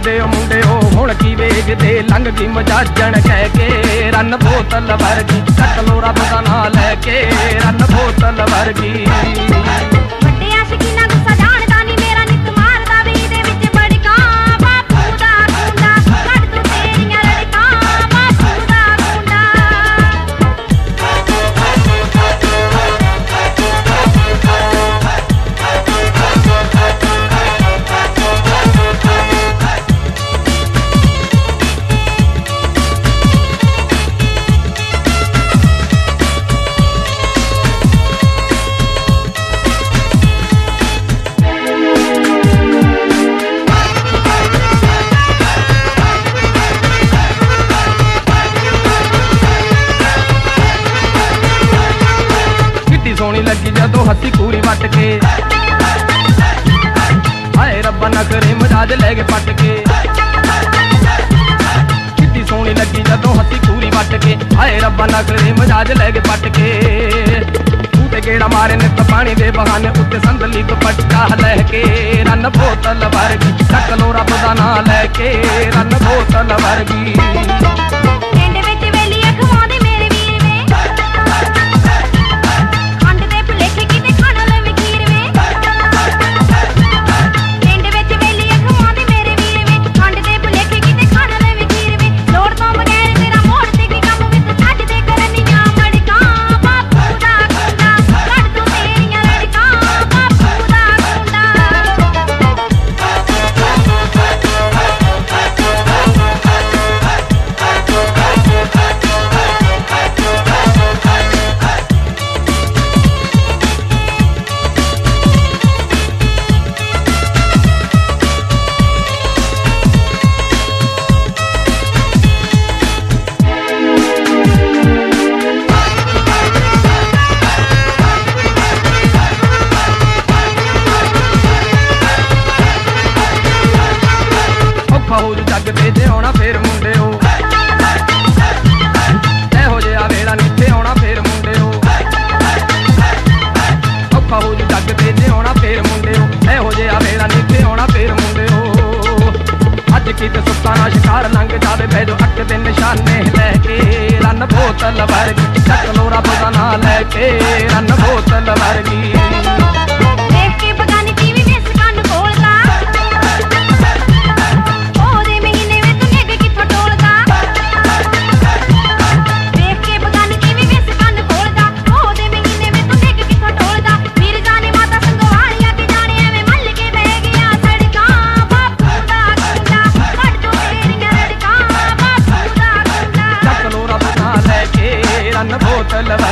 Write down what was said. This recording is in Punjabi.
ਵੇਖਦੇ ਹੋ ਮੁੰਡਿਓ ਹੁਣ ਕੀ ਵੇਖਦੇ ਲੰਘ ਗਈ ਮਜਾਜਣ ਕਹਿ ਕੇ ਰੰਨ ਬੋਤਲ ਵਰਗੀ ਚੱਕ ਲੋ ਰੱਬ ਦਾ ਨਾਂ ਲੈ ਕੇ ਰੰਨ ਬੋਤਲ ਵਰਗੀ ਸੋਹਣੀ ਲੱਗੀ ਜਦੋਂ ਹੱਥੀ ਕੂਰੀ ਵੱਟ ਕੇ ਹਾਏ ਰੱਬਾ ਨਾ ਕਰੇ ਮਜਾਜ ਲੈ ਕੇ ਪੱਟ ਕੇ ਕਿੱਡੀ ਸੋਹਣੀ ਲੱਗੀ ਜਦੋਂ ਹੱਥੀ ਕੂਰੀ ਵੱਟ ਕੇ ਹਾਏ ਰੱਬਾ ਨਾ ਕਰੇ ਮਜਾਜ ਲੈ ਕੇ ਪੱਟ ਕੇ ਤੂੰ ਤੇ ਗੇੜਾ ਮਾਰੇ ਨੇ ਤਾਂ ਪਾਣੀ ਦੇ ਬਹਾਨੇ ਉੱਤੇ ਸੰਦਲੀ ਦੁਪੱਟਾ ਲੈ ਕੇ ਰੰਨ ਬੋਤਲ ਵਰਗੀ ਚੱਕ ਲੋ ਰੱਬ ਦਾ ਨਾਂ ਲੈ ਕੇ ਰੰਨ ਬੋਤਲ ਵਰਗੀ ਹੋ ਜੱਗ ਤੇ ਜਿਉਣਾ ਫੇਰ ਮੁੰਡਿਓ ਇਹੋ ਜਿਹਾ ਵੇਲਾ ਨੀਥੇ ਆਉਣਾ ਫੇਰ ਮੁੰਡਿਓ ਔਖਾ ਹੋ ਜੱਗ ਤੇ ਜਿਉਣਾ ਫੇਰ ਮੁੰਡਿਓ ਇਹੋ ਜਿਹਾ ਵੇਲਾ ਨੀਥੇ ਆਉਣਾ ਫੇਰ ਮੁੰਡਿਓ ਅੱਜ ਕਿਤੇ ਸੁੱਤਾਂ ਨਾਲ ਸ਼ਿਕਾਰ ਲੰਘ ਜਾਵੇ ਬਹਿ ਜੋ ਅੱਖ ਦੇ ਨਿਸ਼ਾਨੇ ਲੈ ਕੇ ਰੰਨ ਬੋਤਲ ਵਰਗੀ ਚੱਕ ਲੋ ਰੱਬ ਦਾ ਨਾਂ ਲੈ ਕੇ ਰੰਨ ਬੋਤਲ ਵਰਗੀ रन बोतल